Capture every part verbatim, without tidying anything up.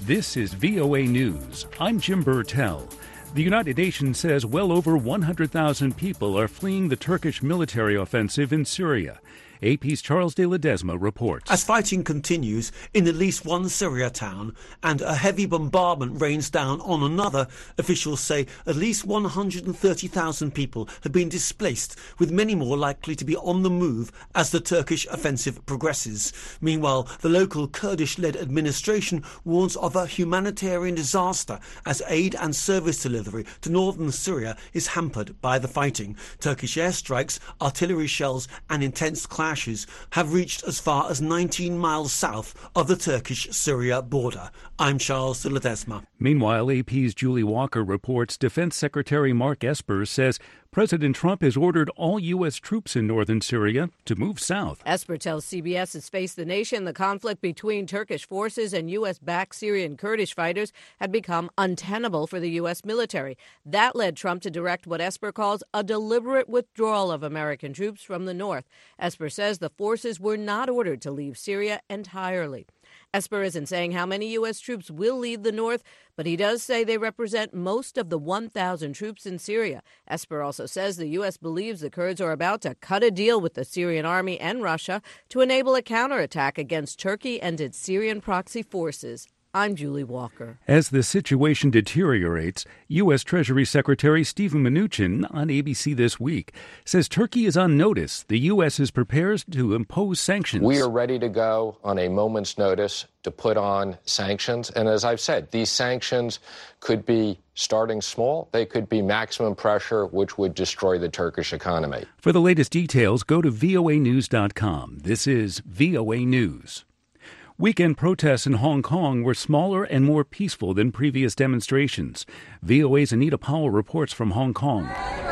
This is V O A News. I'm Jim Burtell. The United Nations says well over one hundred thousand people are fleeing the Turkish military offensive in Syria. A P's Charles de Ledesma reports. As fighting continues in at least one Syria town and a heavy bombardment rains down on another, officials say at least one hundred thirty thousand people have been displaced, with many more likely to be on the move as the Turkish offensive progresses. Meanwhile, the local Kurdish-led administration warns of a humanitarian disaster as aid and service delivery to northern Syria is hampered by the fighting. Turkish airstrikes, artillery shells and intense clashes have reached as far as nineteen miles south of the Turkish-Syria border. I'm Charles de Ledesma. Meanwhile, A P's Julie Walker reports Defense Secretary Mark Esper says President Trump has ordered all U S troops in northern Syria to move south. Esper tells C B S it's Face the Nation the conflict between Turkish forces and U S-backed Syrian Kurdish fighters had become untenable for the U S military. That led Trump to direct what Esper calls a deliberate withdrawal of American troops from the north. Esper says the forces were not ordered to leave Syria entirely. Esper isn't saying how many U S troops will leave the north, but he does say they represent most of the one thousand troops in Syria. Esper also says the U S believes the Kurds are about to cut a deal with the Syrian army and Russia to enable a counterattack against Turkey and its Syrian proxy forces. I'm Julie Walker. As the situation deteriorates, U S. Treasury Secretary Steven Mnuchin on A B C This Week says Turkey is on notice. The U S is prepared to impose sanctions. We are ready to go on a moment's notice to put on sanctions. And as I've said, these sanctions could be starting small. They could be maximum pressure, which would destroy the Turkish economy. For the latest details, go to V O A news dot com. This is V O A News. Weekend protests in Hong Kong were smaller and more peaceful than previous demonstrations. V O A's Anita Powell reports from Hong Kong.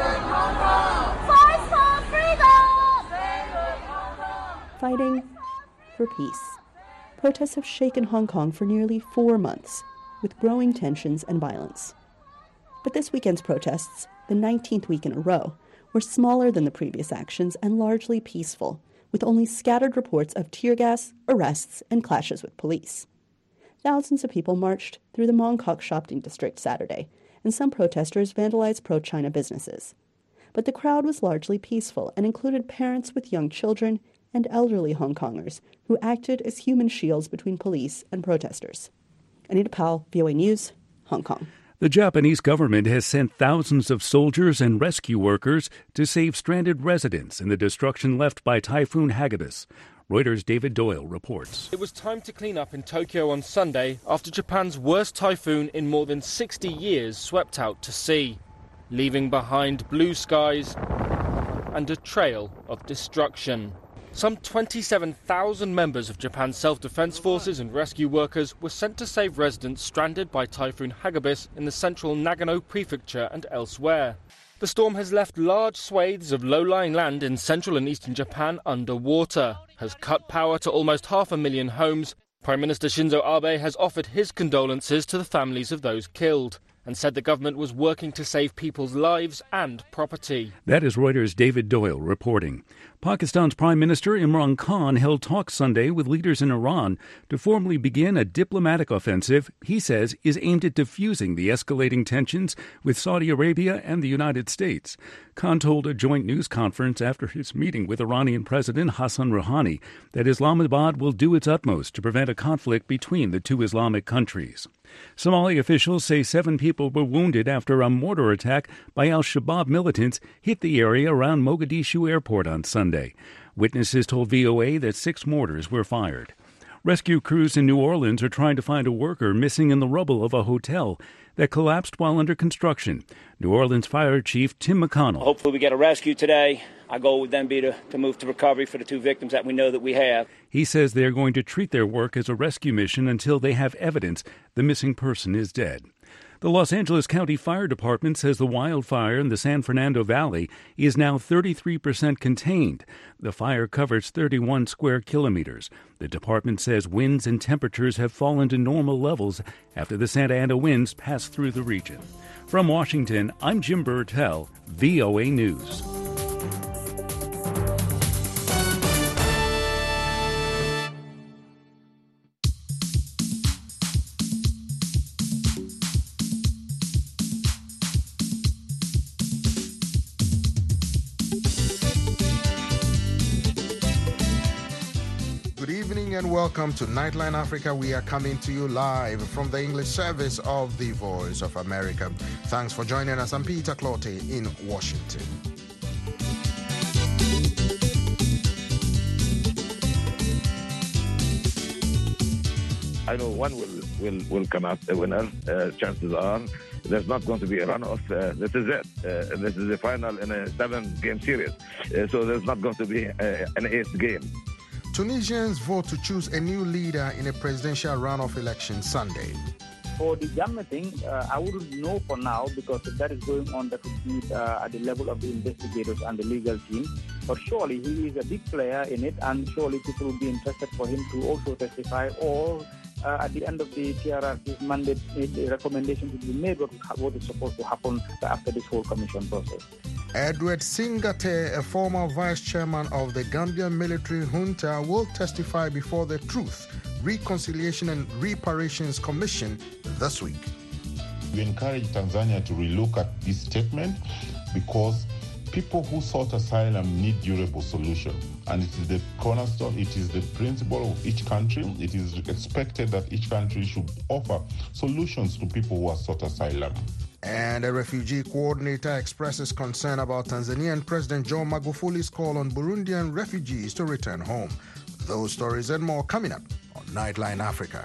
Fighting for peace. Protests have shaken Hong Kong for nearly four months, with growing tensions and violence. But this weekend's protests, the nineteenth week in a row, were smaller than the previous actions and largely peaceful, with only scattered reports of tear gas, arrests, and clashes with police. Thousands of people marched through the Mong Kok shopping district Saturday, and some protesters vandalized pro-China businesses. But the crowd was largely peaceful and included parents with young children and elderly Hong Kongers who acted as human shields between police and protesters. Anita Powell, V O A News, Hong Kong. The Japanese government has sent thousands of soldiers and rescue workers to save stranded residents in the destruction left by Typhoon Hagibis. Reuters' David Doyle reports. It was time to clean up in Tokyo on Sunday after Japan's worst typhoon in more than sixty years swept out to sea, leaving behind blue skies and a trail of destruction. Some twenty-seven thousand members of Japan's self-defense forces and rescue workers were sent to save residents stranded by Typhoon Hagibis in the central Nagano prefecture and elsewhere. The storm has left large swathes of low-lying land in central and eastern Japan underwater, has cut power to almost half a million homes. Prime Minister Shinzo Abe has offered his condolences to the families of those killed and said the government was working to save people's lives and property. That is Reuters' David Doyle reporting. Pakistan's Prime Minister Imran Khan held talks Sunday with leaders in Iran to formally begin a diplomatic offensive he says is aimed at diffusing the escalating tensions with Saudi Arabia and the United States. Khan told a joint news conference after his meeting with Iranian President Hassan Rouhani that Islamabad will do its utmost to prevent a conflict between the two Islamic countries. Somali officials say seven people were wounded after a mortar attack by al-Shabaab militants hit the area around Mogadishu airport on Sunday. Witnesses told V O A that six mortars were fired. Rescue crews in New Orleans are trying to find a worker missing in the rubble of a hotel that collapsed while under construction. New Orleans Fire Chief Tim McConnell. Hopefully we get a rescue today. Our goal would then be to, to move to recovery for the two victims that we know that we have. He says they're going to treat their work as a rescue mission until they have evidence the missing person is dead. The Los Angeles County Fire Department says the wildfire in the San Fernando Valley is now thirty-three percent contained. The fire covers thirty-one square kilometers. The department says winds and temperatures have fallen to normal levels after the Santa Ana winds passed through the region. From Washington, I'm Jim Burtell, V O A News. evening and welcome to Nightline Africa. We are coming to you live from the English service of the Voice of America. Thanks for joining us. I'm Peter Clottey in Washington. I know one will, will, will come out the winner. Uh, chances are there's not going to be a runoff. Uh, this is it. Uh, this is the final in a seven-game series. Uh, so there's not going to be uh, an eighth game. Tunisians vote to choose a new leader in a presidential runoff election Sunday. For the Jammeh thing, uh, I wouldn't know for now because if that is going on, that would be uh, at the level of the investigators and the legal team. But surely he is a big player in it, and surely people will be interested for him to also testify, or uh, at the end of the T R R's mandate, the recommendation to be made what, what is supposed to happen after this whole commission process. Edward Singate, a former vice chairman of the Gambian military junta, will testify before the Truth, Reconciliation and Reparations Commission this week. We encourage Tanzania to relook at this statement because people who sought asylum need durable solution. And it is the cornerstone, it is the principle of each country. It is expected that each country should offer solutions to people who have sought asylum. And a refugee coordinator expresses concern about Tanzanian President John Magufuli's call on Burundian refugees to return home. Those stories and more coming up on Nightline Africa.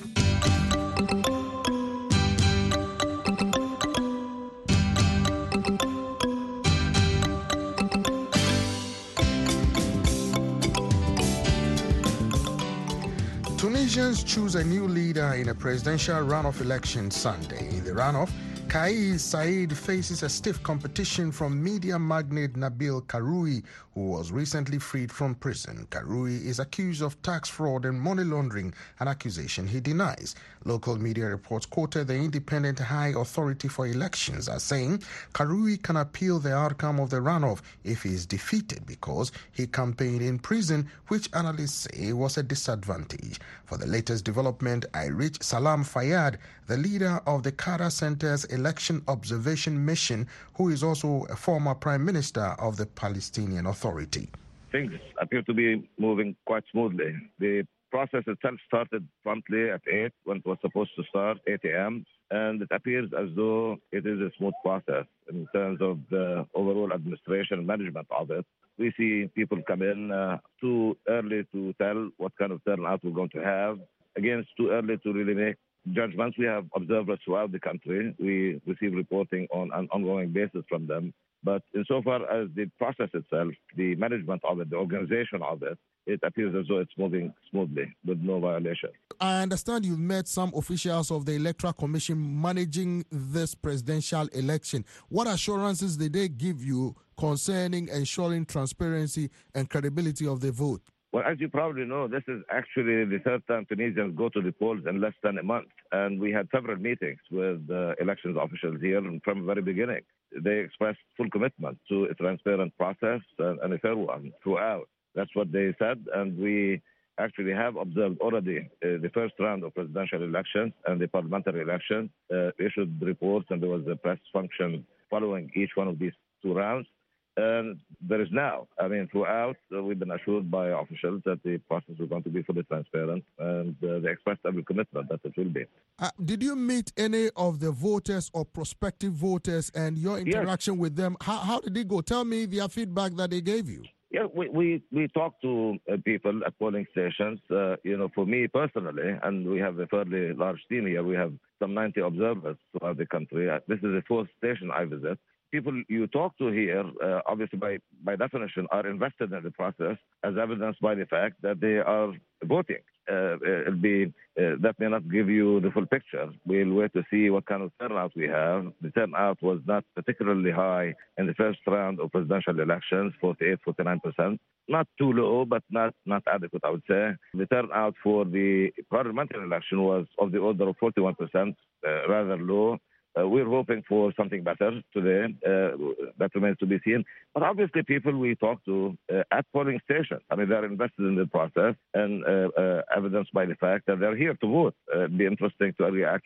Tunisians choose a new leader in a presidential runoff election Sunday. In the runoff, Kais Saied faces a stiff competition from media magnate Nabil Karoui, who was recently freed from prison. Karoui is accused of tax fraud and money laundering, an accusation he denies. Local media reports quoted the Independent High Authority for Elections as saying Karoui can appeal the outcome of the runoff if he is defeated because he campaigned in prison, which analysts say was a disadvantage. For the latest development, I reach Salam Fayyad, the leader of the Qatar Center's Election Observation Mission, who is also a former Prime Minister of the Palestinian Authority. Things appear to be moving quite smoothly. The process itself started promptly at eight when it was supposed to start, eight a.m., and it appears as though it is a smooth process in terms of the overall administration and management of it. We see people come in uh, too early to tell what kind of turnout we're going to have. Again, it's too early to really make judgments. We have observers throughout the country. We receive reporting on an ongoing basis from them. But insofar as the process itself, the management of it, the organization of it, it appears as though it's moving smoothly with no violation. I understand you've met some officials of the Electoral Commission managing this presidential election. What assurances did they give you concerning ensuring transparency and credibility of the vote? Well, as you probably know, this is actually the third time Tunisians go to the polls in less than a month. And we had several meetings with uh, elections officials here from the very beginning. They expressed full commitment to a transparent process and, and a fair one throughout. That's what they said. And we actually have observed already uh, the first round of presidential elections and the parliamentary elections, uh, issued reports, and there was a press function following each one of these two rounds. And there is now, I mean, throughout, uh, we've been assured by officials that the process is going to be fully transparent, and uh, they expressed every commitment that it will be. Uh, did you meet any of the voters or prospective voters and your interaction yes. with them? How, how did it go? Tell me their feedback that they gave you. Yeah, we, we, we talked to uh, people at polling stations. Uh, you know, for me personally, and we have a fairly large team here, we have some ninety observers throughout the country. Uh, this is the fourth station I visit. People you talk to here, uh, obviously by, by definition, are invested in the process, as evidenced by the fact that they are voting. Uh, it'll be, uh, that may not give you the full picture. We'll wait to see what kind of turnout we have. The turnout was not particularly high in the first round of presidential elections, forty-eight, forty-nine percent. Not too low, but not, not adequate, I would say. The turnout for the parliamentary election was of the order of forty-one percent, uh, rather low. Uh, we're hoping for something better today. Uh, that remains to be seen. But obviously, people we talk to uh, at polling stations, I mean, they're invested in the process and uh, uh, evidenced by the fact that they're here to vote. Uh, it'd be interesting to actually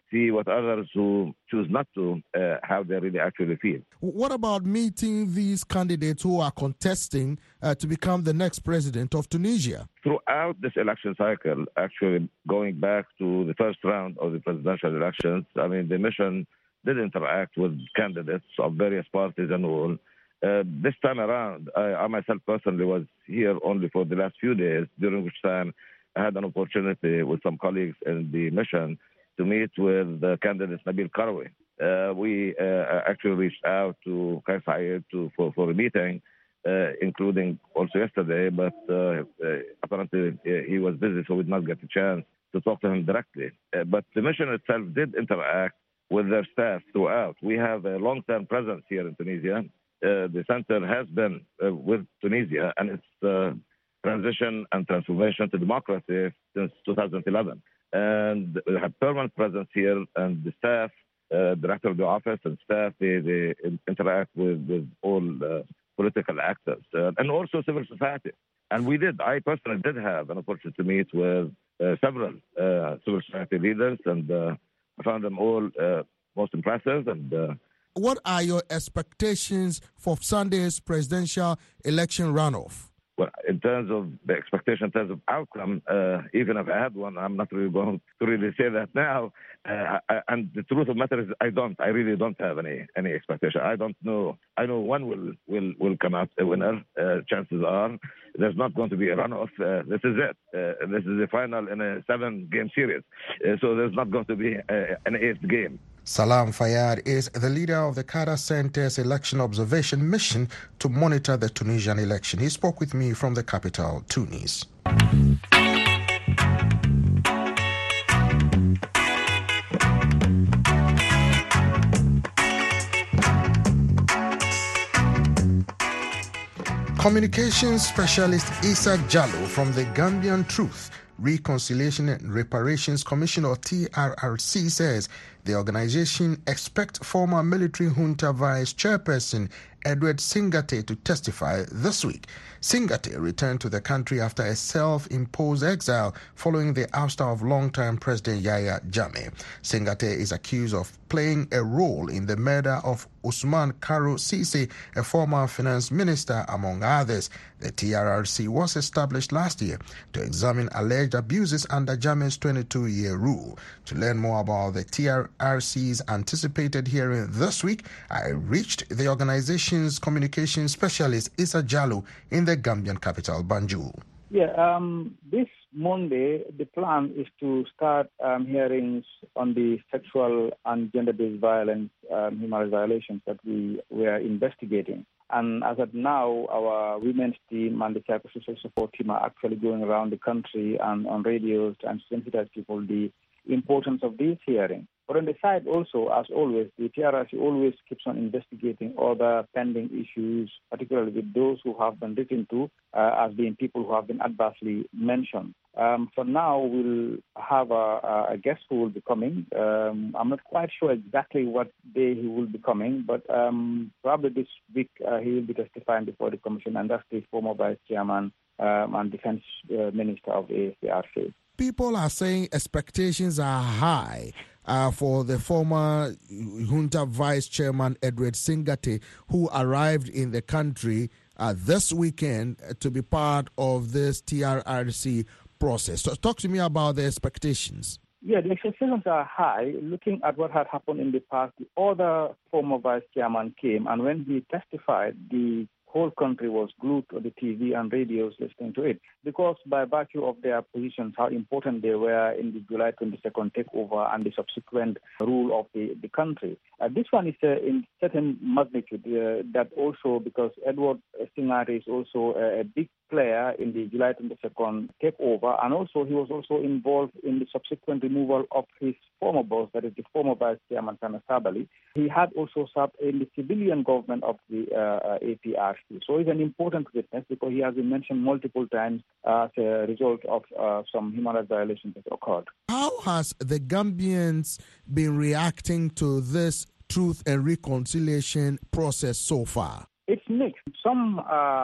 see what others who choose not to, uh, how they really actually feel. What about meeting these candidates who are contesting uh, to become the next president of Tunisia? Throughout this election cycle, actually going back to the first round of the presidential elections, I mean, the mission did interact with candidates of various parties and all. Uh, this time around, I, I myself personally was here only for the last few days, during which time I had an opportunity with some colleagues in the mission to meet with the candidate Nabil Karoui. Uh, we uh, actually reached out to Kais Saied to, for, for a meeting, uh, including also yesterday, but uh, uh, apparently uh, he was busy, so we did not get a chance to talk to him directly. Uh, but the mission itself did interact with their staff throughout. We have a long-term presence here in Tunisia. Uh, the center has been uh, with Tunisia and its uh, transition and transformation to democracy since two thousand eleven. And we have permanent presence here, and the staff, uh, director of the office and staff, they, they interact with, with all uh, political actors uh, and also civil society. And we did, I personally did have an opportunity to meet with uh, several uh, civil society leaders, and uh, I found them all uh, most impressive. And uh, what are your expectations for Sunday's presidential election runoff? Well, in terms of the expectation, in terms of outcome, uh, even if I had one, I'm not really going to really say that now. Uh, I, and the truth of the matter is, I don't. I really don't have any any expectation. I don't know. I know one will will, will come out a winner. Uh, chances are there's not going to be a runoff. Uh, this is it. Uh, this is the final in a seven-game series. Uh, so there's not going to be a, an eighth game. Salam Fayyad is the leader of the Carter Center's election observation mission to monitor the Tunisian election. He spoke with me from the capital, Tunis. Communications specialist Issa Jallo from the Gambian Truth, Reconciliation and Reparations Commission, or T R R C, says the organization expects former military junta vice chairperson Edward Singate to testify this week. Singate returned to the country after a self-imposed exile following the ouster of long-term President Yahya Jammeh. Singate is accused of playing a role in the murder of Usman Karo Sisi, a former finance minister, among others. The T R R C was established last year to examine alleged abuses under Jammeh's twenty-two-year rule. To learn more about the T R R C's anticipated hearing this week, I reached the organization's communications specialist Issa Jallo in the Gambian capital, Banjul. Yeah, um, this Monday, the plan is to start um, hearings on the sexual and gender-based violence, um, human rights violations that we were investigating. And as of now, our women's team and the psychosocial support team are actually going around the country and on radios and sensitize people the importance of these hearings. But on the side also, as always, the T R R C always keeps on investigating other pending issues, particularly with those who have been written to uh, as being people who have been adversely mentioned. Um, for now, we'll have a, a guest who will be coming. Um, I'm not quite sure exactly what day he will be coming, but um, probably this week uh, he will be testifying before the commission, and that's the former vice chairman um, and defense uh, minister of the A C R C. People are saying expectations are high uh, for the former junta vice chairman Edward Singate, who arrived in the country uh, this weekend to be part of this T R R C process. So talk to me about the expectations. Yeah, the expectations are high. Looking at what had happened in the past, the other former vice chairman came, and when he testified, the whole country was glued to the T V and radios listening to it, because by virtue of their positions, how important they were in the July twenty-second takeover and the subsequent rule of the, the country. Uh, this one is uh, in certain magnitude, uh, that also because Edward Singate is also a, a big player in the July twenty-second takeover, and also he was also involved in the subsequent removal of his former boss, that is the former vice chairman, Sana Sabali. He had also served in the civilian government of the uh, A P R C. So he's an important witness because he has been mentioned multiple times as a result of uh, some human rights violations that occurred. How has the Gambians been reacting to this truth and reconciliation process so far? It's mixed. Some are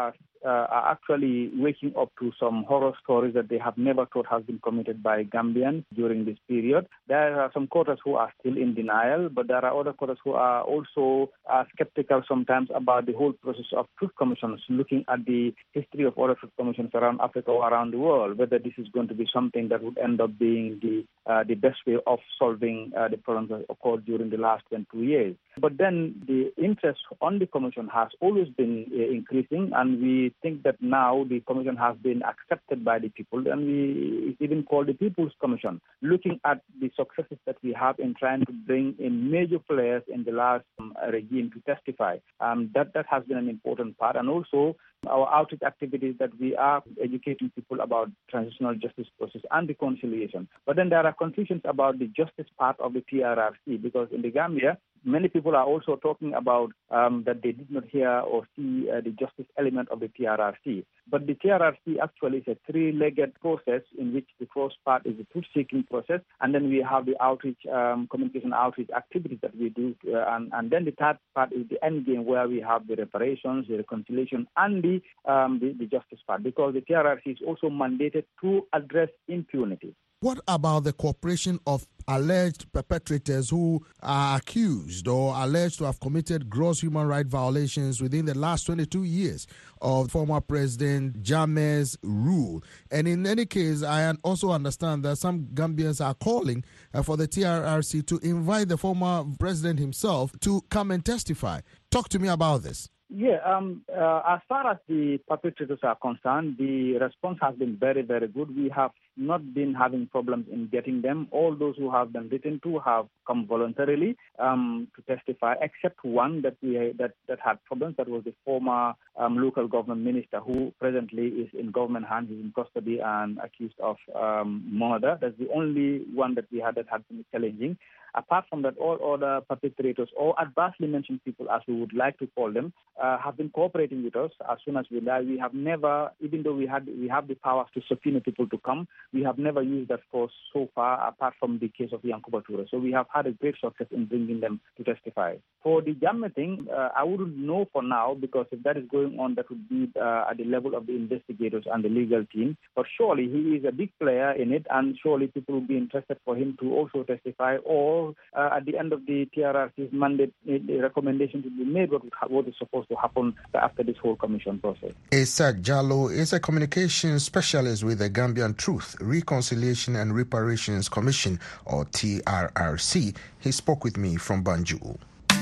uh, are actually waking up to some horror stories that they have never thought has been committed by Gambians during this period. There are some quarters who are still in denial, but there are other quarters who are also uh, skeptical sometimes about the whole process of truth commissions, looking at the history of other truth commissions around Africa or around the world, whether this is going to be something that would end up being the uh, the best way of solving uh, the problems that occurred during the last twenty years. But then the interest on the commission has always been uh, increasing, and we think that now the commission has been accepted by the people, and we it's even called the People's Commission, looking at the successes that we have in trying to bring in major players in the last um, regime to testify. Um, that, that has been an important part, and also our outreach activities that we are educating people about transitional justice process and reconciliation. But then there are confusions about the justice part of the T R R C, because in the Gambia, many people are also talking about um, that they did not hear or see uh, the justice element of the T R R C. But the T R R C actually is a three-legged process in which the first part is the truth-seeking process, and then we have the outreach, um, communication outreach activities that we do, uh, and, and then the third part is the end game where we have the reparations, the reconciliation, and the, um, the, the justice part, because the T R R C is also mandated to address impunity. What about the cooperation of alleged perpetrators who are accused or alleged to have committed gross human rights violations within the last twenty-two years of former President Jammeh's rule? And in any case, I also understand that some Gambians are calling uh, for the T R R C to invite the former president himself to come and testify. Talk to me about this. Yeah, um, uh, as far as the perpetrators are concerned, the response has been very, very good. We have not been having problems in getting them. All those who have been written to have come voluntarily um, to testify, except one that we that, that had problems. That was the former um, local government minister, who presently is in government hands. He's in custody and accused of um, murder. That's the only one that we had that had been challenging. Apart from that, all other perpetrators or adversely mentioned people, as we would like to call them, uh, have been cooperating with us as soon as we lie. We have never, even though we had we have the powers to subpoena people to come, we have never used that force so far, apart from the case of Yankuba Toure. So we have had a great success in bringing them to testify. For the Jammeh thing, uh, I wouldn't know for now, because if that is going on, that would be uh, at the level of the investigators and the legal team. But surely he is a big player in it, and surely people will be interested for him to also testify, or Uh, at the end of the T R R C's mandate, the recommendation to be made what, what is supposed to happen after this whole commission process. Issa Jallo is a communications specialist with the Gambian Truth, Reconciliation and Reparations Commission, or T R R C. He spoke with me from Banjul.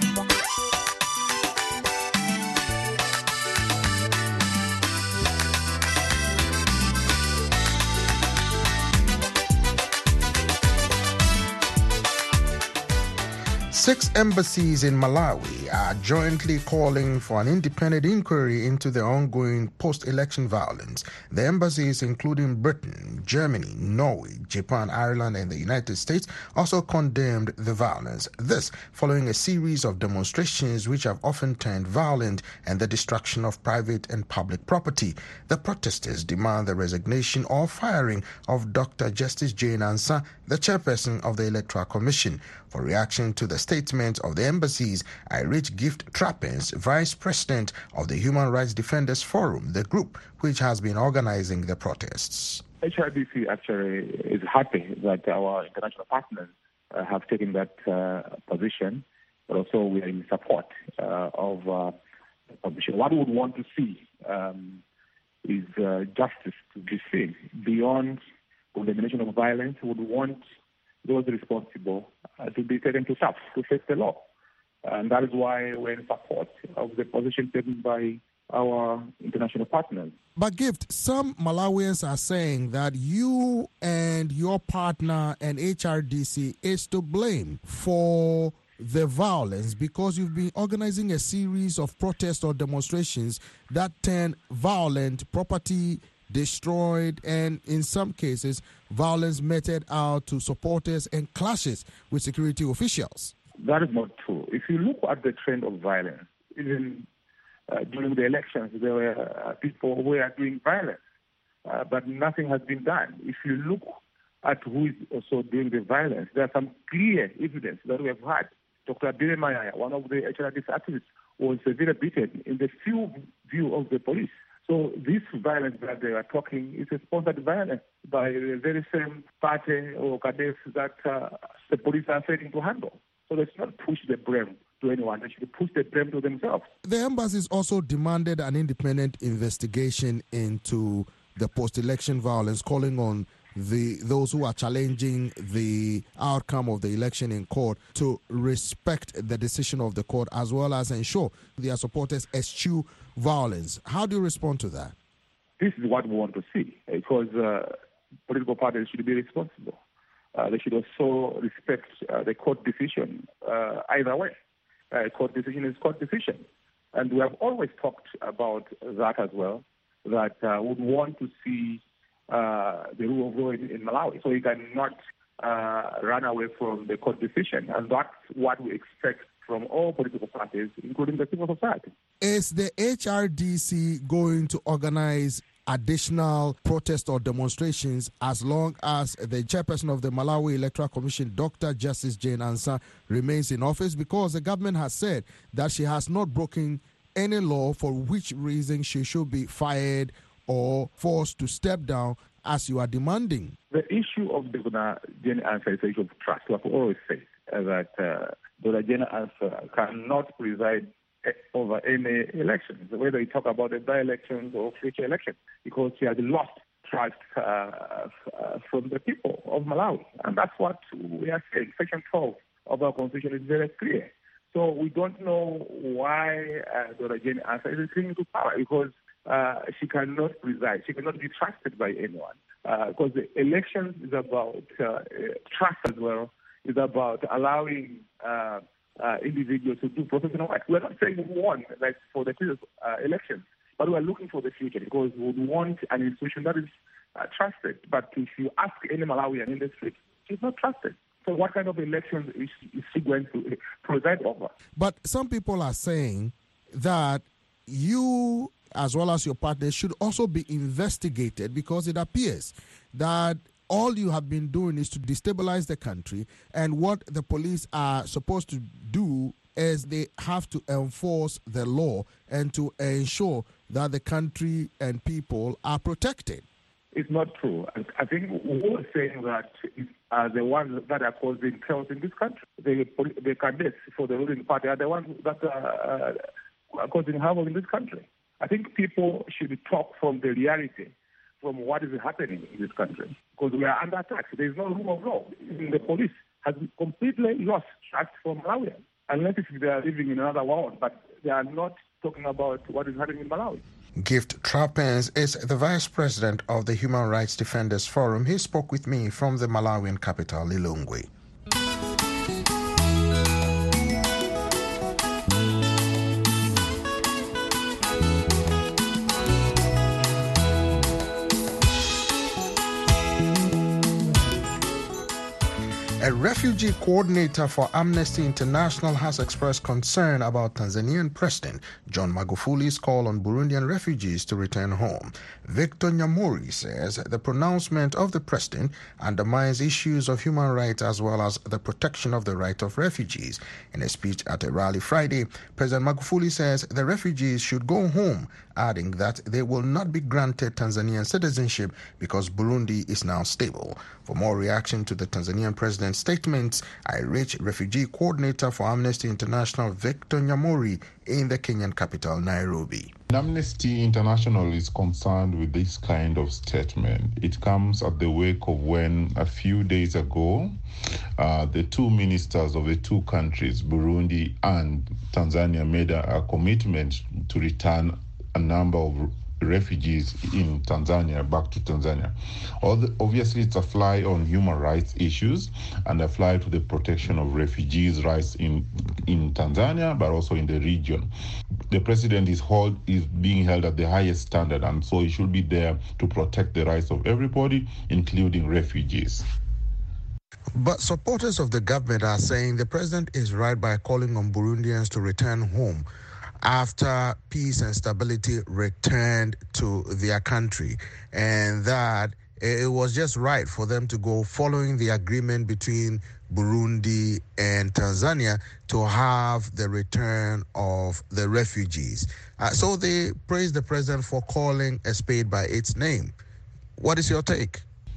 Six embassies in Malawi are jointly calling for an independent inquiry into the ongoing post-election violence. The embassies, including Britain, Germany, Norway, Japan, Ireland, and the United States, also condemned the violence. This following a series of demonstrations which have often turned violent and the destruction of private and public property. The protesters demand the resignation or firing of Doctor Justice Jane Ansah, the chairperson of the Electoral Commission. For reaction to the statement of the embassies, I reached Gift Trappins, Vice President of the Human Rights Defenders Forum, the group which has been organizing the protests. H R D C actually is happy that our international partners uh, have taken that uh, position, but also we are in support uh, of uh, the position. What we would want to see um, is uh, justice to be seen beyond condemnation of violence. We would want those responsible uh, to be taken to task, to face the law. And that is why we're in support of the position taken by our international partners. But Gift, some Malawians are saying that you and your partner and H R D C is to blame for the violence because you've been organizing a series of protests or demonstrations that turn violent, property destroyed, and in some cases, violence meted out to supporters and clashes with security officials. That is not true. If you look at the trend of violence, even uh, during the elections, there were uh, people who were doing violence, uh, but nothing has been done. If you look at who is also doing the violence, there are some clear evidence that we have had. Doctor Biremaya, one of the H R D C activists, was severely beaten in the field view of the police. So this violence that they are talking is a sponsored violence by the very same party or cadets that uh, the police are failing to handle. So let's not push the blame to anyone. They should push the blame to themselves. The embassies also demanded an independent investigation into the post-election violence, calling on the those who are challenging the outcome of the election in court to respect the decision of the court, as well as ensure their supporters eschew violence. How do you respond to that? This is what we want to see, because uh, political parties should be responsible. Uh, they should also respect uh, the court decision uh, either way. Uh, court decision is court decision. And we have always talked about that as well, that uh, we want to see uh, the rule of law in, in Malawi. So you cannot uh, run away from the court decision. And that's what we expect from all political parties, including the civil society. Is the H R D C going to organize additional protests or demonstrations as long as the chairperson of the Malawi Electoral Commission, Doctor Justice Jane Ansah, remains in office? Because the government has said that she has not broken any law for which reason she should be fired or forced to step down, as you are demanding. The issue of Doctor Jane Ansah is an issue of trust. We have always said that uh, Doctor Jane Ansah cannot preside over any elections, whether you talk about the by-elections or future elections, because she has lost trust uh, uh, from the people of Malawi. And that's what we are saying. Section twelve of our constitution is very clear. So we don't know why uh, Doctor Jane Ansah is clinging to power, because uh, she cannot preside. She cannot be trusted by anyone, uh, because the elections is about uh, trust as well. It's about allowing uh, Uh, individuals who do professional work. We're not saying we want, like, for the previous uh, elections, but we're looking for the future, because we would want an institution that is uh, trusted. But if you ask any Malawian in the street, she's not trusted. So what kind of elections is, is she going to preside over? But some people are saying that you, as well as your partners, should also be investigated, because it appears that all you have been doing is to destabilize the country, and what the police are supposed to do is they have to enforce the law and to ensure that the country and people are protected. It's not true. I think we're saying that are the ones that are causing chaos in this country. The, the candidates for the ruling party are the ones that are, uh, are causing havoc in this country. I think people should talk from the reality, from what is happening in this country, because we are under attack. There is no rule of law. The police has completely lost trust from Malawians, unless if they are living in another world, but they are not talking about what is happening in Malawi. Gift Trappens is the vice president of the Human Rights Defenders Forum. He spoke with me from the Malawian capital, Lilongwe. A refugee coordinator for Amnesty International has expressed concern about Tanzanian President John Magufuli's call on Burundian refugees to return home. Victor Nyamuri says the pronouncement of the president undermines issues of human rights as well as the protection of the right of refugees. In a speech at a rally Friday, President Magufuli says the refugees should go home, adding that they will not be granted Tanzanian citizenship because Burundi is now stable. For more reaction to the Tanzanian president's statements, I reached refugee coordinator for Amnesty International Victor Nyamuri in the Kenyan capital, Nairobi. Amnesty International is concerned with this kind of statement. It comes at the wake of when a few days ago, uh, the two ministers of the two countries, Burundi and Tanzania, made a, a commitment to return a number of refugees in Tanzania back to Tanzania. Obviously, it's a fly on human rights issues and a fly to the protection of refugees' rights in, in Tanzania, but also in the region. The president is, hold, is being held at the highest standard, and so he should be there to protect the rights of everybody, including refugees. But supporters of the government are saying the president is right by calling on Burundians to return home after peace and stability returned to their country, and that it was just right for them to go following the agreement between Burundi, and Tanzania to have the return of the refugees. Uh, so they praised the president for calling a spade by its name. What is your take?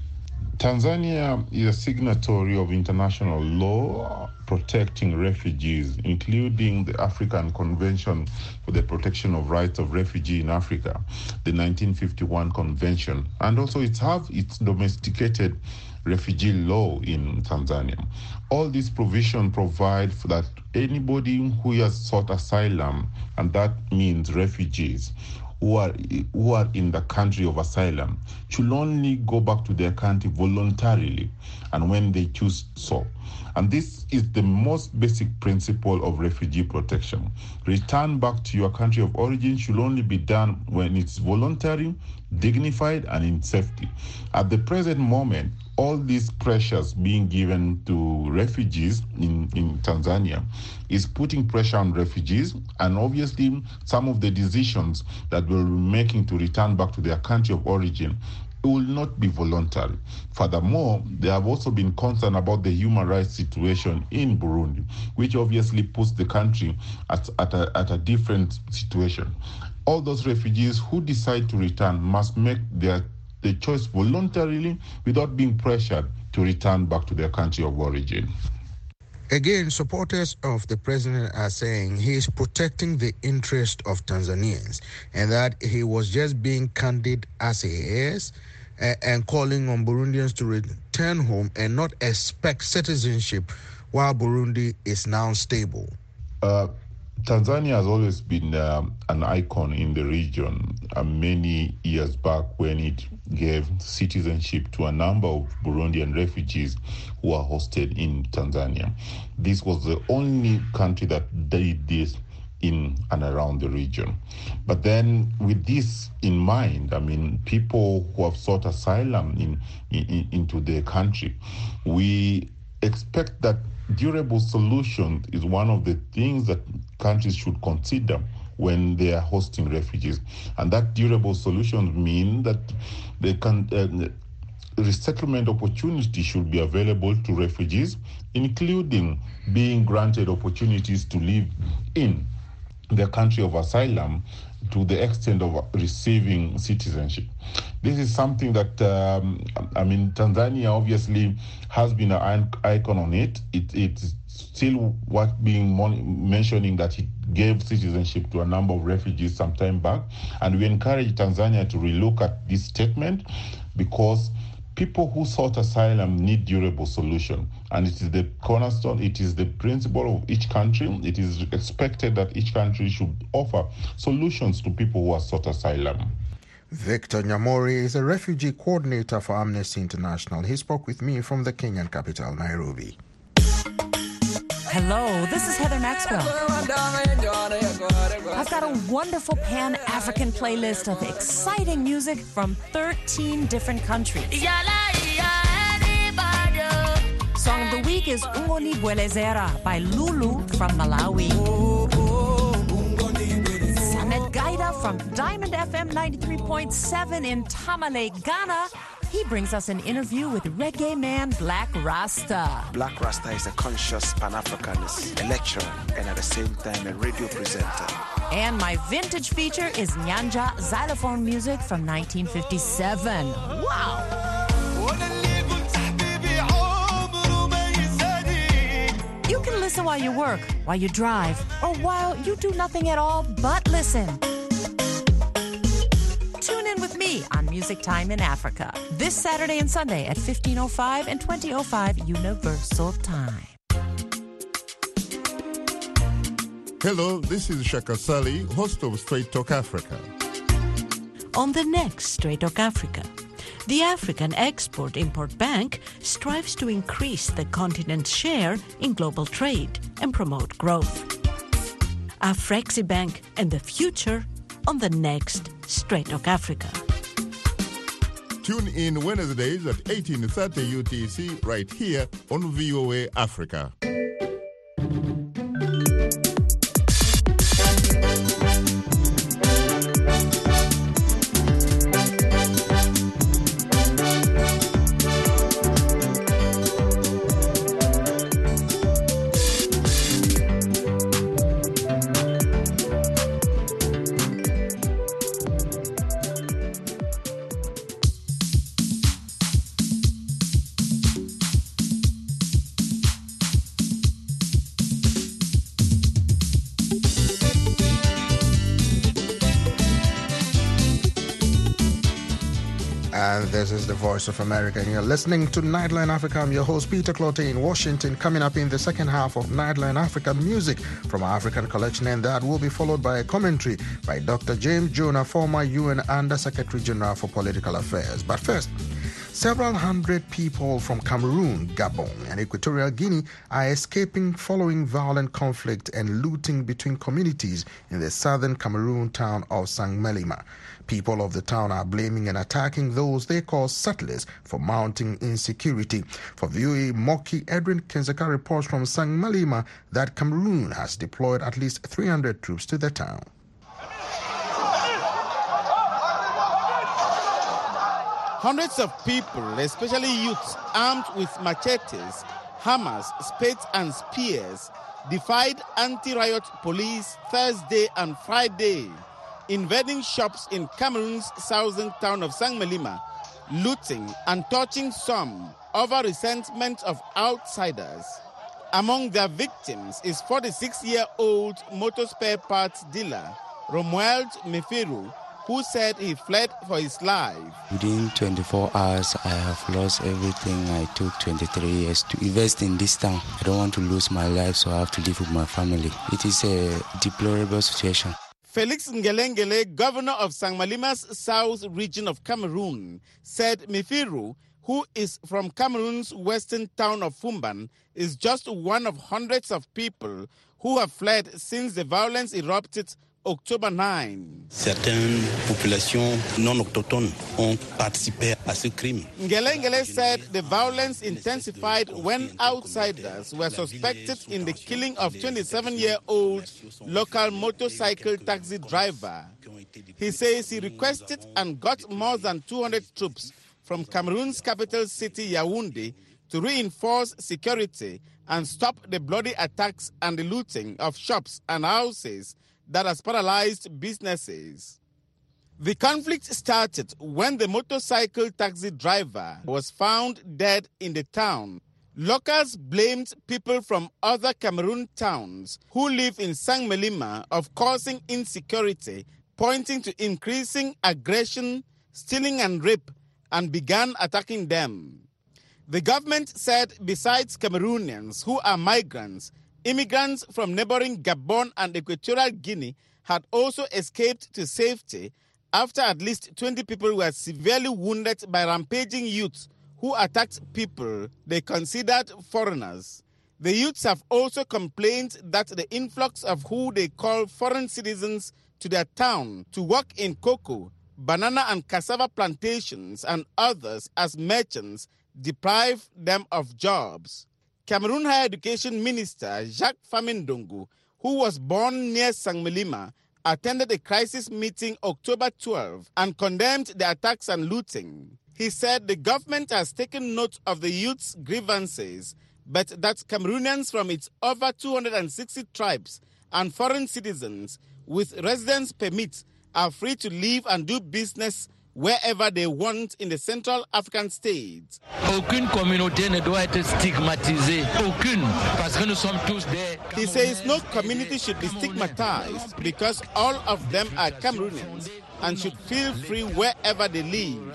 Tanzania is a signatory of international law protecting refugees, including the African Convention for the Protection of Rights of Refugees in Africa, the nineteen fifty-one Convention, and also it has its domesticated refugee law in Tanzania. All these provisions provide for that anybody who has sought asylum, and that means refugees, who are who are in the country of asylum, should only go back to their country voluntarily and when they choose so. And this is the most basic principle of refugee protection. Return back to your country of origin should only be done when it's voluntary, dignified, and in safety. At the present moment, all these pressures being given to refugees in, in Tanzania is putting pressure on refugees, and obviously some of the decisions that we'll be making to return back to their country of origin will not be voluntary. Furthermore, they have also been concerned about the human rights situation in Burundi, which obviously puts the country at, at, a, at a different situation. All those refugees who decide to return must make their the choice voluntarily without being pressured to return back to their country of origin. Again, supporters of the president are saying he is protecting the interest of Tanzanians and that he was just being candid as he is uh, and calling on Burundians to return home and not expect citizenship while Burundi is now stable. Uh, Tanzania has always been um, an icon in the region. Uh, many years back when it gave citizenship to a number of Burundian refugees who are hosted in Tanzania. This was the only country that did this in and around the region. But then with this in mind, I mean, people who have sought asylum in, in into the country, we expect that durable solution is one of the things that countries should consider when they are hosting refugees. And that durable solutions mean that they can uh, resettlement opportunities should be available to refugees, including being granted opportunities to live in their country of asylum to the extent of receiving citizenship. This is something that, um, I mean, Tanzania obviously has been an icon on it. it it's still worth being mon- mentioning that it gave citizenship to a number of refugees some time back. And we encourage Tanzania to relook at this statement because people who sought asylum need durable solution. And it is the cornerstone, it is the principle of each country. It is expected that each country should offer solutions to people who have sought asylum. Victor Nyamori is a refugee coordinator for Amnesty International. He spoke with me from the Kenyan capital, Nairobi. Hello, this is Heather Maxwell. I've got a wonderful Pan-African playlist of exciting music from thirteen different countries. Song of the week is Ungoni Bwelezera by Lulu from Malawi. Samet Gaida from Diamond F M ninety-three point seven in Tamale, Ghana. He brings us an interview with reggae man Black Rasta. Black Rasta is a conscious Pan-Africanist, a lecturer, and at the same time a radio presenter. And my vintage feature is Nyanja xylophone music from nineteen fifty-seven. Wow! You can listen while you work, while you drive, or while you do nothing at all but listen. Tune in with me on Music Time in Africa this Saturday and Sunday at fifteen oh five and twenty oh five Universal Time. Hello, this is Shaka Sally, host of Straight Talk Africa. On the next Straight Talk Africa, the African Export-Import Bank strives to increase the continent's share in global trade and promote growth. Afreximbank and the future on the next Straight Talk Africa. Tune in Wednesdays at eighteen thirty U T C right here on V O A Africa. And this is the Voice of America, and you're listening to Nightline Africa. I'm your host, Peter Clottey, in Washington. Coming up in the second half of Nightline Africa, music from our African collection, and that will be followed by a commentary by Doctor James Jonah, former U N Under-Secretary General for Political Affairs. But first, several hundred people from Cameroon, Gabon, and Equatorial Guinea are escaping following violent conflict and looting between communities in the southern Cameroon town of Saint-Melima. People of the town are blaming and attacking those they call settlers for mounting insecurity. For V O A Moki, Edwin Kinzeka reports from Saint-Melima that Cameroon has deployed at least three hundred troops to the town. Hundreds of people, especially youths armed with machetes, hammers, spades and spears, defied anti-riot police Thursday and Friday, invading shops in Cameroon's southern town of Saint-Melima, looting and torching some over resentment of outsiders. Among their victims is forty-six-year-old motor spare parts dealer Romuald Mefiru, who said he fled for his life. Within twenty-four hours, I have lost everything. I took twenty-three years to invest in this town. I don't want to lose my life, so I have to live with my family. It is a deplorable situation. Felix Ngelengele, governor of Saint-Melima's south region of Cameroon, said Mefiru, who is from Cameroon's western town of Fumban, is just one of hundreds of people who have fled since the violence erupted October ninth. Certaines populations non autochtones ont participé à ce crime. Ngelengele said the violence intensified when outsiders were suspected in the killing of twenty-seven-year-old local motorcycle taxi driver. He says he requested and got more than two hundred troops from Cameroon's capital city, Yaoundé, to reinforce security and stop the bloody attacks and the looting of shops and houses that has paralyzed businesses. The conflict started when the motorcycle taxi driver was found dead in the town. Locals blamed people from other Cameroon towns who live in Saint-Melima of causing insecurity, pointing to increasing aggression, stealing and rape, and began attacking them. The government said besides Cameroonians who are migrants, immigrants from neighboring Gabon and Equatorial Guinea had also escaped to safety after at least twenty people were severely wounded by rampaging youths who attacked people they considered foreigners. The youths have also complained that the influx of who they call foreign citizens to their town to work in cocoa, banana and cassava plantations and others as merchants deprive them of jobs. Cameroon Higher Education Minister Jacques Famindongo, who was born near Saint-Melima, attended a crisis meeting October twelfth and condemned the attacks and looting. He said the government has taken note of the youth's grievances, but that Cameroonians from its over two hundred sixty tribes and foreign citizens with residence permits are free to live and do business wherever they want in the Central African states. Aucune communauté ne doit être stigmatisée. Aucune. Parce que nous sommes tous des... He says no community should be stigmatized because all of them are Cameroonians and should feel free wherever they live.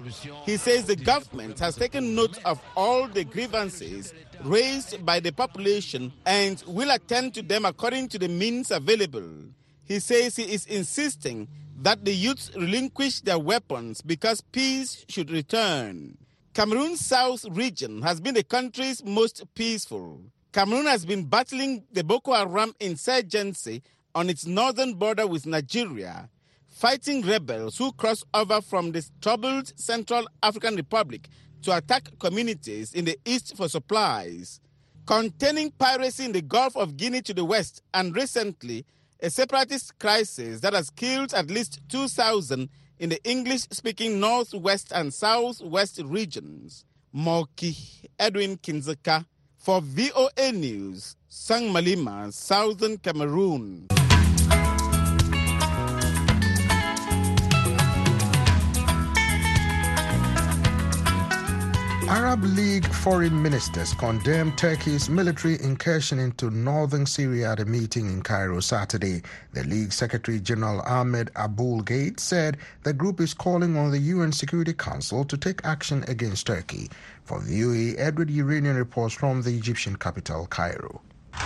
He says the government has taken note of all the grievances raised by the population and will attend to them according to the means available. He says he is insisting that the youths relinquish their weapons because peace should return. Cameroon's south region has been the country's most peaceful. Cameroon has been battling the Boko Haram insurgency on its northern border with Nigeria, fighting rebels who cross over from the troubled Central African Republic to attack communities in the east for supplies, containing piracy in the Gulf of Guinea to the west, and recently, a separatist crisis that has killed at least two thousand in the English-speaking northwest and southwest regions. Moki Edwin Kinzeka for V O A News, Saint-Melima, Southern Cameroon. Arab League foreign ministers condemned Turkey's military incursion into northern Syria at a meeting in Cairo Saturday. The League Secretary General Ahmed Aboulgate said the group is calling on the U N Security Council to take action against Turkey. For V O A, Edward Uranian reports from the Egyptian capital, Cairo.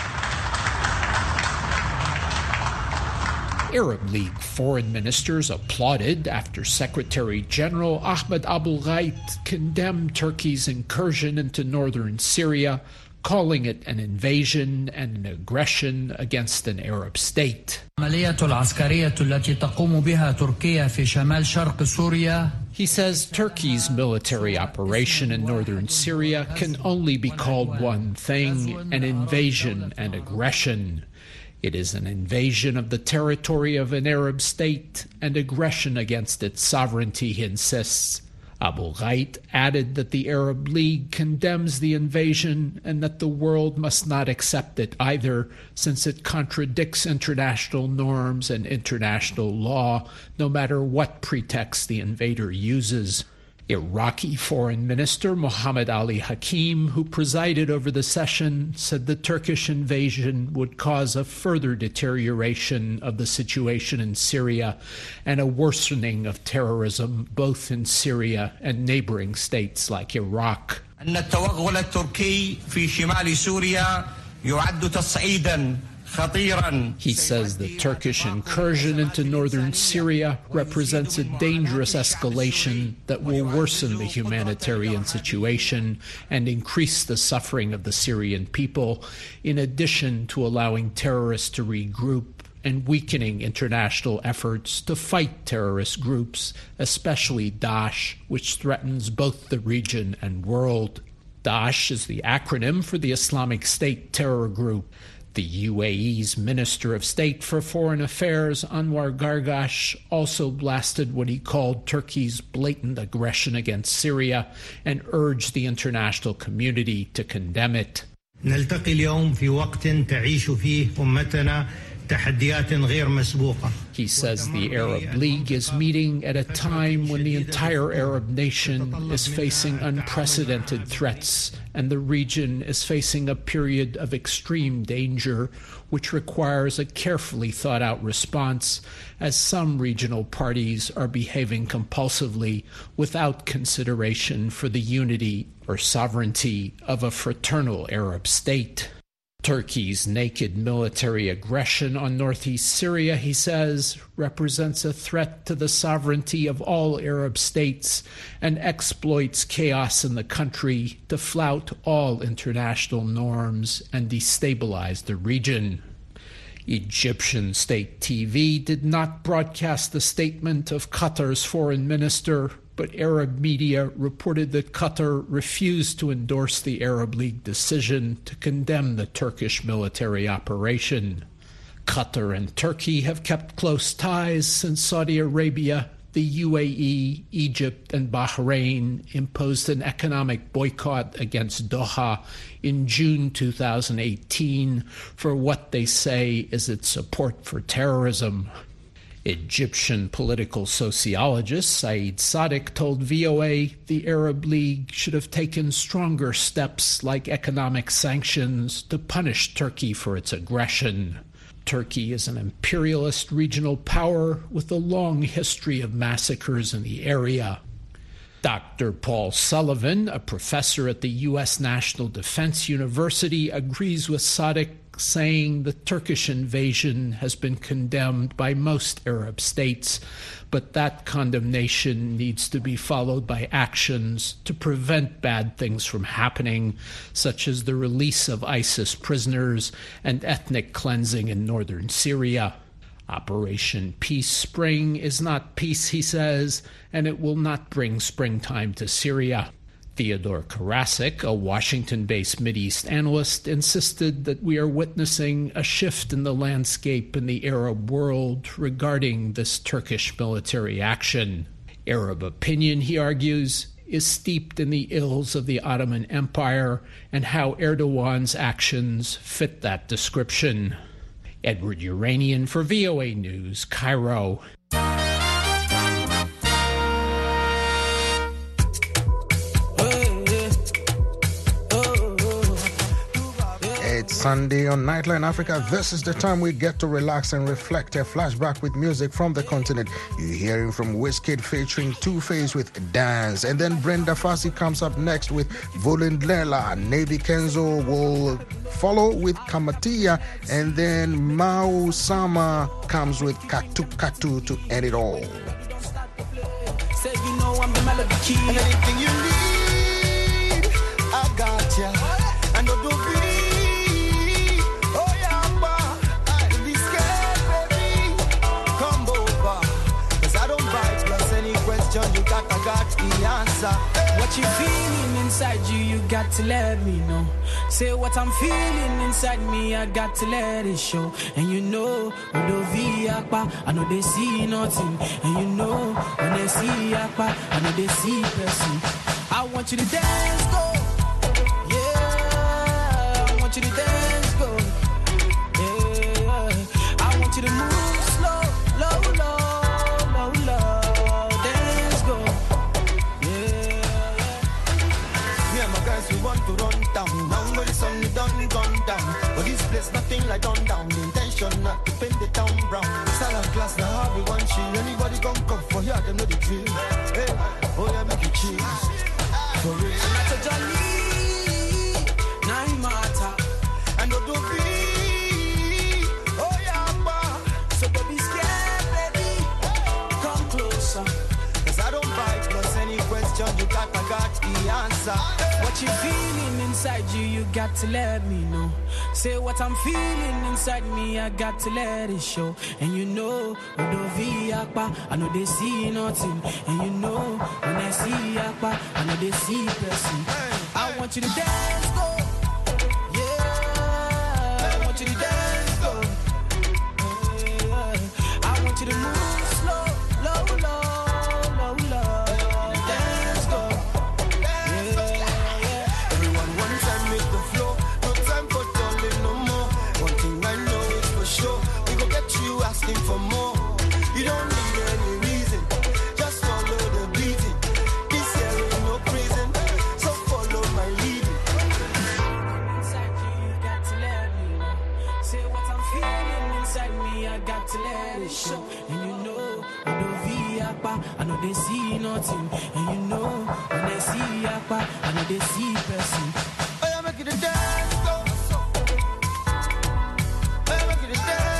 Arab League foreign ministers applauded after Secretary General Ahmed Aboulgate condemned Turkey's incursion into northern Syria, calling it an invasion and an aggression against an Arab state. He says Turkey's military operation in northern Syria can only be called one thing: an invasion and aggression. It is an invasion of the territory of an Arab state and aggression against its sovereignty, he insists. Aboulgate added that the Arab League condemns the invasion and that the world must not accept it either, since it contradicts international norms and international law, no matter what pretext the invader uses. Iraqi Foreign Minister Mohammed Ali Hakim, who presided over the session, said the Turkish invasion would cause a further deterioration of the situation in Syria and a worsening of terrorism both in Syria and neighboring states like Iraq. التوغل التركي في شمال سوريا يعد تصعيدا. He says the Turkish incursion into northern Syria represents a dangerous escalation that will worsen the humanitarian situation and increase the suffering of the Syrian people, in addition to allowing terrorists to regroup and weakening international efforts to fight terrorist groups, especially Daesh, which threatens both the region and world. Daesh is the acronym for the Islamic State terror group. The U A E's Minister of State for Foreign Affairs, Anwar Gargash, also blasted what he called Turkey's blatant aggression against Syria and urged the international community to condemn it. نلتقي اليوم في وقت تعيش فيه أمتنا تحديات غير مسبوقة. He says the Arab League is meeting at a time when the entire Arab nation is facing unprecedented threats and the region is facing a period of extreme danger, which requires a carefully thought-out response, as some regional parties are behaving compulsively without consideration for the unity or sovereignty of a fraternal Arab state. Turkey's naked military aggression on northeast Syria, he says, represents a threat to the sovereignty of all Arab states and exploits chaos in the country to flout all international norms and destabilize the region. Egyptian state T V did not broadcast the statement of Qatar's foreign minister, but Arab media reported that Qatar refused to endorse the Arab League decision to condemn the Turkish military operation. Qatar and Turkey have kept close ties since Saudi Arabia, the U A E, Egypt, and Bahrain imposed an economic boycott against Doha in June two thousand eighteen for what they say is its support for terrorism. Egyptian political sociologist Saeed Sadiq told V O A the Arab League should have taken stronger steps like economic sanctions to punish Turkey for its aggression. Turkey is an imperialist regional power with a long history of massacres in the area. Doctor Paul Sullivan, a professor at the U S National Defense University, agrees with Sadiq, saying the Turkish invasion has been condemned by most Arab states, but that condemnation needs to be followed by actions to prevent bad things from happening, such as the release of ISIS prisoners and ethnic cleansing in northern Syria. Operation Peace Spring is not peace, he says, and it will not bring springtime to Syria. Theodore Karasik, a Washington-based Mideast analyst, insisted that we are witnessing a shift in the landscape in the Arab world regarding this Turkish military action. Arab opinion, he argues, is steeped in the ills of the Ottoman Empire and how Erdogan's actions fit that description. Edward Uranian for V O A News, Cairo. Sunday on Nightline Africa, this is the time we get to relax and reflect. A flashback with music from the continent. You're hearing from Wizkid featuring Two-Face with Dance. And then Brenda Fassie comes up next with Volindlela. Navy Kenzo will follow with Kamatia. And then Mau Sama comes with Katu Katu to end it all. Say you know I'm the melody key. And anything you need, I got ya. And don't be, oh yeah, don't be scared, baby. Come over, cause I don't bite. Plus any question you got, I got the answer. What you feeling inside you, you got to let me know. Say what I'm feeling inside me, I got to let it show. And you know, when they see Akpa, I know they see nothing. And you know, when they see Akpa, I know they see person. I want you to dance, go. Yeah, I want you to dance, go. Yeah, I want you to move slow, low, low, low, low. Dance, go. Yeah, yeah. Me and my guys, we want to run down. Now when the sun is done, gone down. But this place nothing like done down. The intention not to paint the town brown. Salad class now how we want you. Anybody come come for here, them know the drill. Hey, oh yeah, make it cheese. For real. And that's a jolly. Now he matter. And don't do be. Oh yeah, ma. So don't be scared, baby. Come closer. Cause I don't bite. Plus any question you got, I got the answer. What you feeling inside you, you got to let me know. Say what I'm feeling inside me, I got to let it show. And you know, when they see Akpa, I know they see nothing. And you know, when I see Akpa, I know they see person. I want you to dance, go. Yeah, I want you to dance, go. Yeah, I want you to move slow, low, low, low, low. Dance, go. Asking for more, you don't need any reason. Just follow the beating. This here ain't no prison, so follow my leading. Inside you, you got to let me know. Say what I'm feeling inside me, I got to let it show. And you know, when they see Akpa, I know they see nothing. And you know, when they see Akpa, I know they see person. Oh yeah, make it a dance, go. Oh yeah, make it a dance.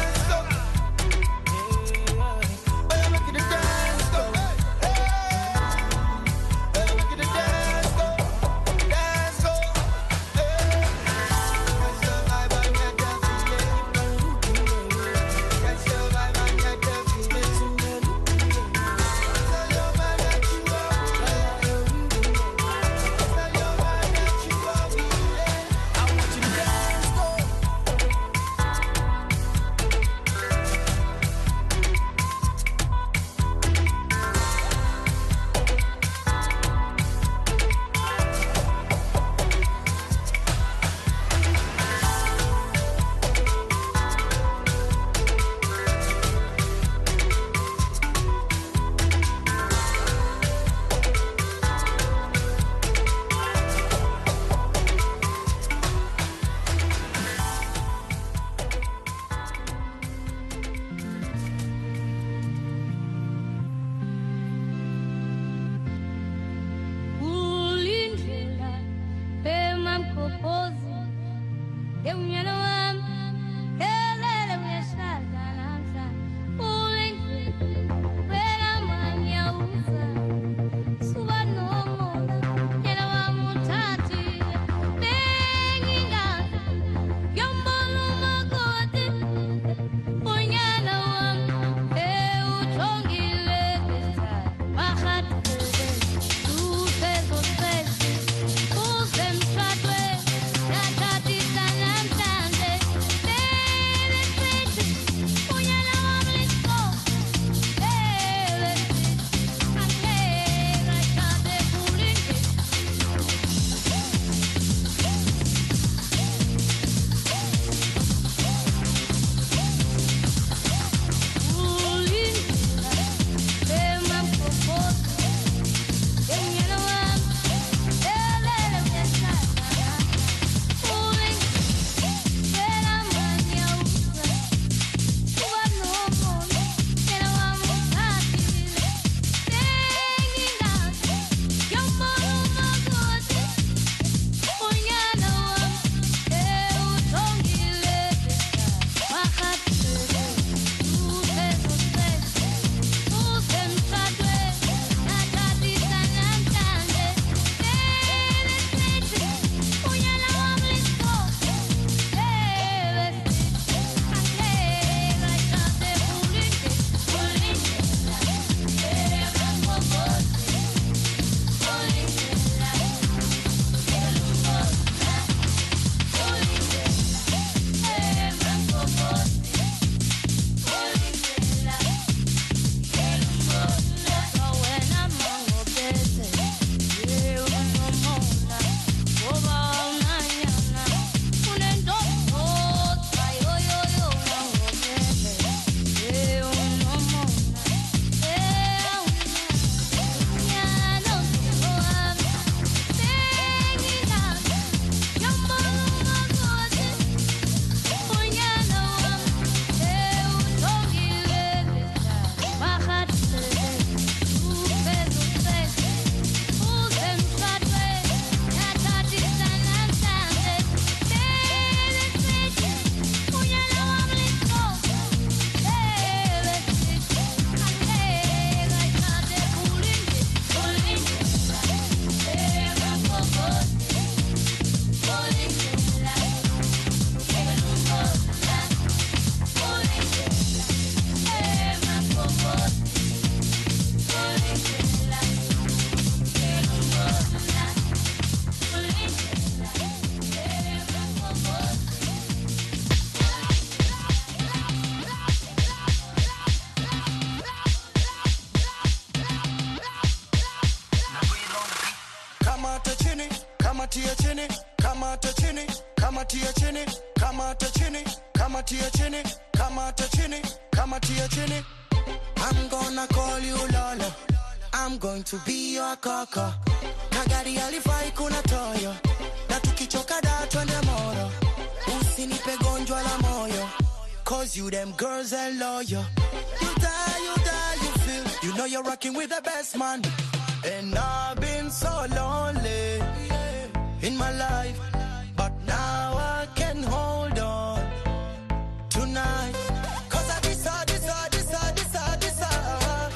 tia chini, kamata chini, kama tia chini, kamata chini, kama tia chini. I'm gonna call you Lola, I'm going to be your kaka. Kagari alifai kuna toyo, na tukichoka da twende moro. Usinipe gonjwa la moyo, cause you them girls are loyal. You die, you die, you feel, you know you're rocking with the best man. And I've been so lonely in my life, but now I can hold on tonight. Cause I decide, decide, decide, decide, decide.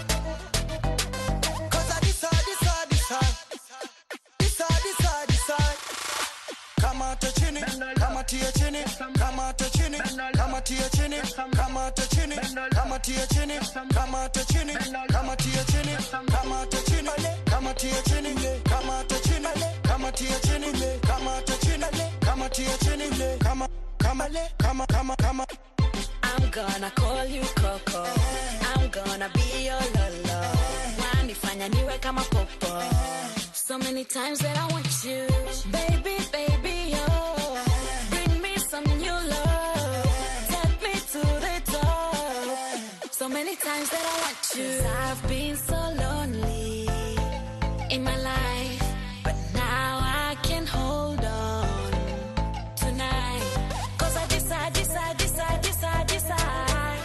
Cause I decide, decide, decide. Decide, decide, decide. Kama to chini, kama tia chini, kama to chini, kama tia chini, kama to chini, kama tia chini, kama to chini, kama tia chini, kama to chini, kama tia chini, kama to chini, kama tia chini, kama to chini, kama tia chini, kama kama kama kama kama. I'm gonna call you Coco, I'm gonna be your Lolo. Wanifanya niwe kama popo. So many times that I want you, baby, baby, oh. Bring me some new love, take me to the top. So many times that I want you. 'Cause I've been so lonely in my life, but now I can hold on tonight. 'Cause I decide, decide, decide, decide, decide.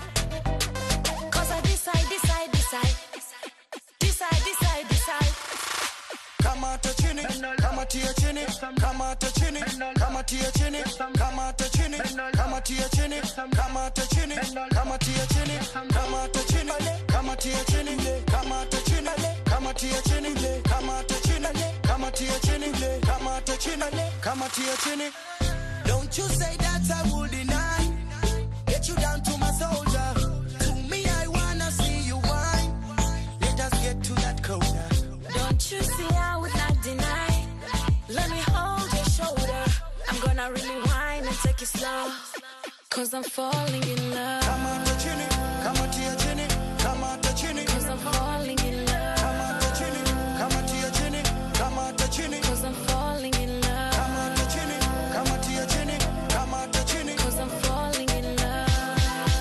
'Cause I decide, decide, decide. Decide, decide, decide. Kama to chini, kama tia chini, kama to chini, kama tia chini, kama to chini, kama tia chini, kama to chini, kama tia chini, kama to chini, kama tia chini, kama to chini, kama tia chini, kama to chini, kama tia chini, kama to chini, kama tia chini. Don't you say that I would deny. Get you down to my soldier. To me I wanna see you whine. Let us get to that corner. Don't you see I would not deny. Let me hold your shoulder. I'm gonna really whine and take it slow, 'cause I'm falling in love. Kama to chini, kama tia chini, kama to chini, 'cause I'm falling in love. Kama to chini, kama tia chini, kama to chini, 'cause I'm falling in love. Kama to chini, kama tia chini, kama to chini, 'cause I'm falling in love.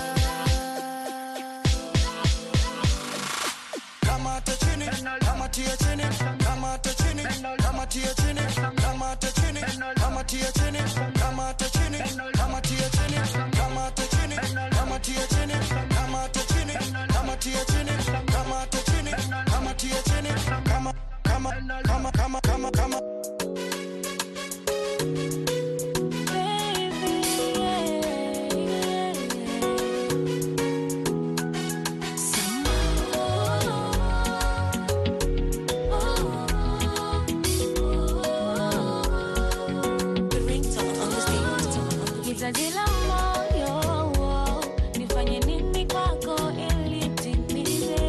Kama to chini, kama tia chini, kama to chini, kama tia chini, kama to chini, kama tia chini, kama to chini, kama tia chini, kama to chini, kama tia chini, kama to chini, kama tia chini, kama to chini, kama tia chini, kama kama kama kama kama kama. Hitaji la moyo, nifanye nini kwako ili timize.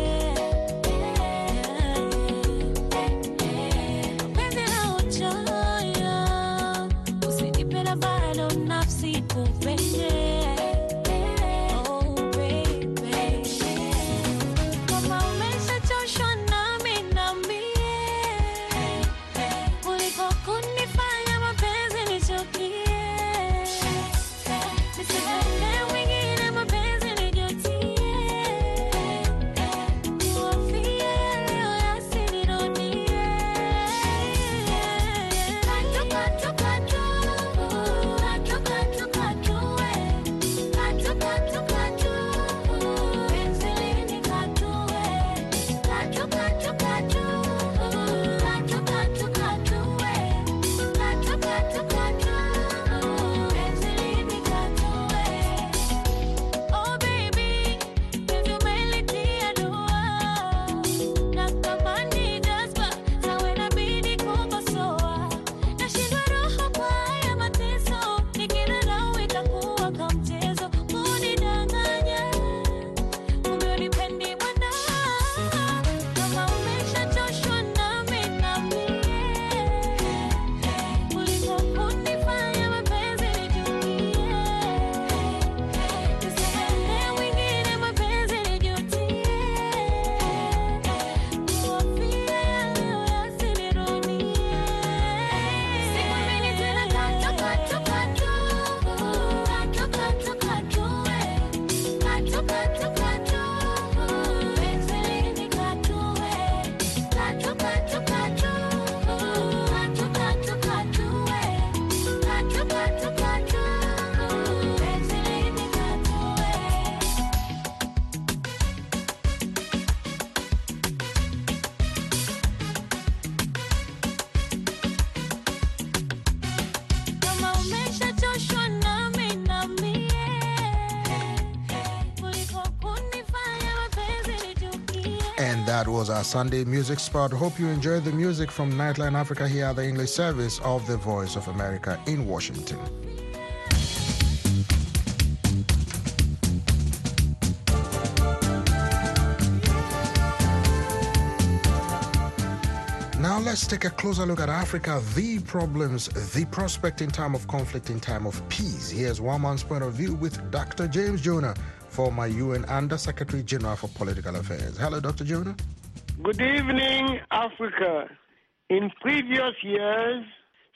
Penzi la uchoyo, usinipenda bado nafsi kupende. Oh baby, kama umeshachoshwa nami niambie, kuliko kunifanya mapenzi nichukie. That was our Sunday music spot. Hope you enjoyed the music from Nightline Africa here at the English service of the Voice of America in Washington. Now let's take a closer look at Africa, the problems, the prospect in time of conflict, in time of peace. Here's one man's point of view with Doctor James Jonah, former U N Under Secretary General for Political Affairs. Hello, Doctor Jonah. Good evening, Africa. In previous years,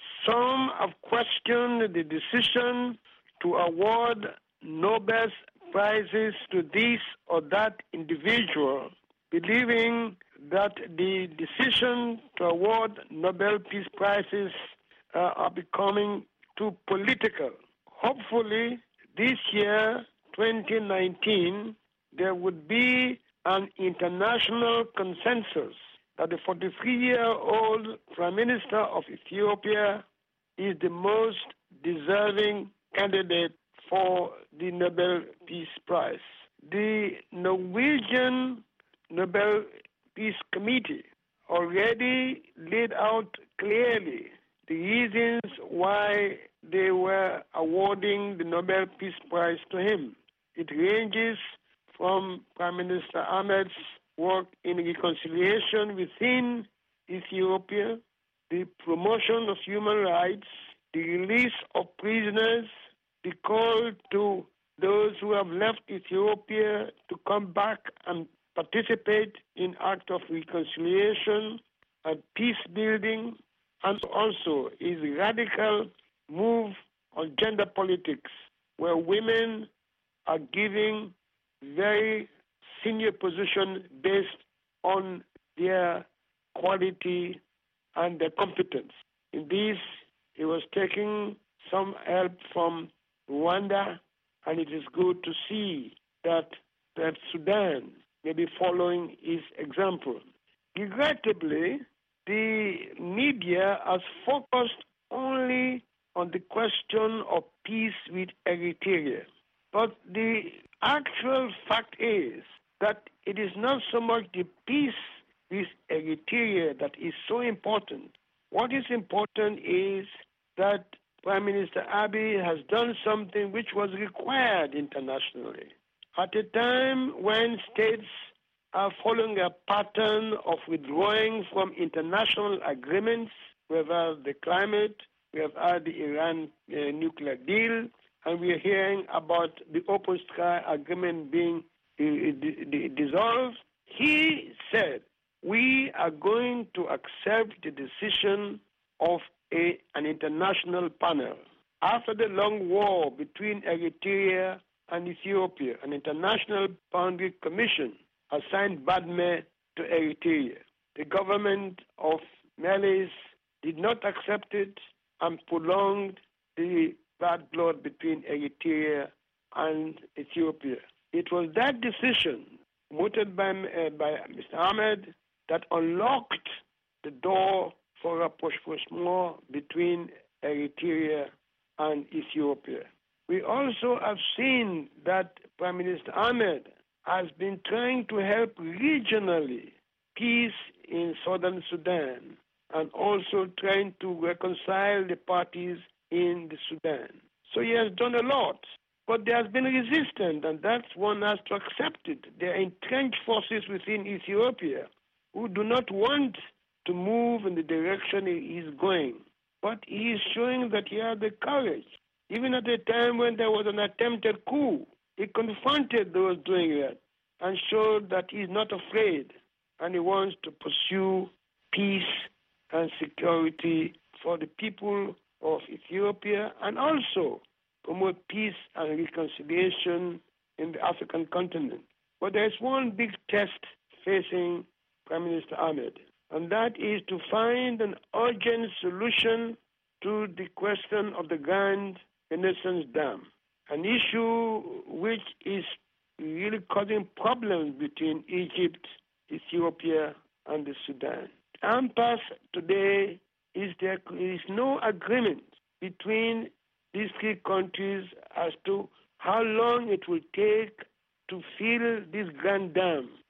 some have questioned the decision to award Nobel Prizes to this or that individual, believing that the decision to award Nobel Peace Prizes uh, are becoming too political. Hopefully, this year, twenty nineteen, there would be an international consensus that the forty-three-year-old Prime Minister of Ethiopia is the most deserving candidate for the Nobel Peace Prize. The Norwegian Nobel Peace Committee already laid out clearly the reasons why they were awarding the Nobel Peace Prize to him. It ranges from Prime Minister Ahmed's work in reconciliation within Ethiopia, the promotion of human rights, the release of prisoners, the call to those who have left Ethiopia to come back and participate in acts of reconciliation and peace building, and also his radical move on gender politics, where women are giving very senior position based on their quality and their competence. In this, he was taking some help from Rwanda, and it is good to see that, that Sudan may be following his example. Regrettably, the media has focused only on the question of peace with Eritrea. But the actual fact is that it is not so much the peace with Eritrea that is so important. What is important is that Prime Minister Abiy has done something which was required internationally. At a time when states are following a pattern of withdrawing from international agreements, we have had the climate, we have had the Iran uh, nuclear deal, and we are hearing about the Open Sky Agreement being uh, d- d- dissolved. He said, we are going to accept the decision of a, an international panel. After the long war between Eritrea and Ethiopia, an international boundary commission assigned Badme to Eritrea. The government of Meles did not accept it and prolonged the bad blood between Eritrea and Ethiopia. It was that decision, voted by, uh, by Mister Ahmed, that unlocked the door for rapprochement between Eritrea and Ethiopia. We also have seen that Prime Minister Ahmed has been trying to help regionally peace in southern Sudan and also trying to reconcile the parties in the Sudan. So he has done a lot, but there has been resistance, and that's one has to accept it. There are entrenched forces within Ethiopia who do not want to move in the direction he is going, but he is showing that he has the courage. Even at a time when there was an attempted coup, he confronted those doing that and showed that he is not afraid, and he wants to pursue peace and security for the people of Ethiopia and also promote peace and reconciliation in the African continent. But there is one big test facing Prime Minister Ahmed, and that is to find an urgent solution to the question of the Grand Renaissance Dam, an issue which is really causing problems between Egypt, Ethiopia, and the Sudan. Impasse today is there is no agreement between these three countries as to how long it will take to fill this grand dam.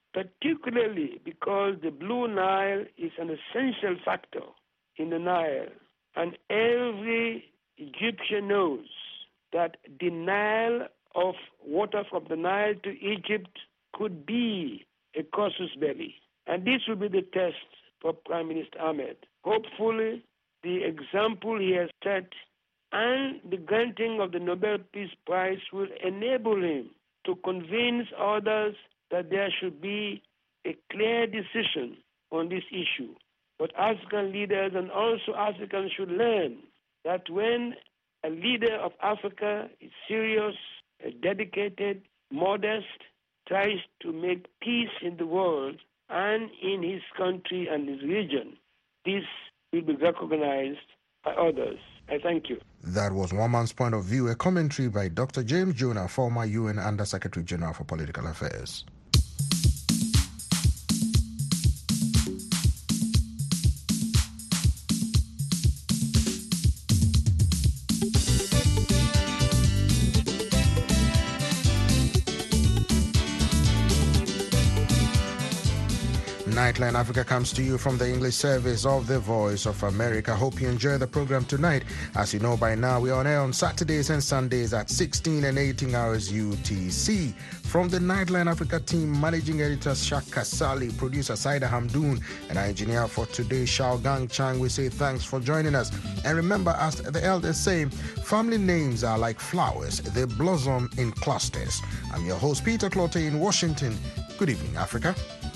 particularly because the Blue Nile is an essential factor in the Nile. And every Egyptian knows that denial of water from the Nile to Egypt could be a casus belli. And this will be the test for Prime Minister Ahmed. Hopefully, the example he has set and the granting of the Nobel Peace Prize will enable him to convince others that there should be a clear decision on this issue. But African leaders and also Africans should learn that when a leader of Africa is serious, dedicated, modest, tries to make peace in the world and in his country and his region, this will be recognized by others. I thank you. That was One Man's Point of View, a commentary by Doctor James Jonah, former U N Under-Secretary General for Political Affairs. Nightline Africa comes to you from the English service of the Voice of America. Hope you enjoy the program tonight. As you know by now, we're on air on Saturdays and Sundays at sixteen and eighteen hours U T C. From the Nightline Africa team, managing editor Shaka Sali, producer Saida Hamdoun, and our engineer for today, Shao Gang Chang, we say thanks for joining us. And remember, as the elders say, family names are like flowers. They blossom in clusters. I'm your host, Peter Clotte in Washington. Good evening, Africa.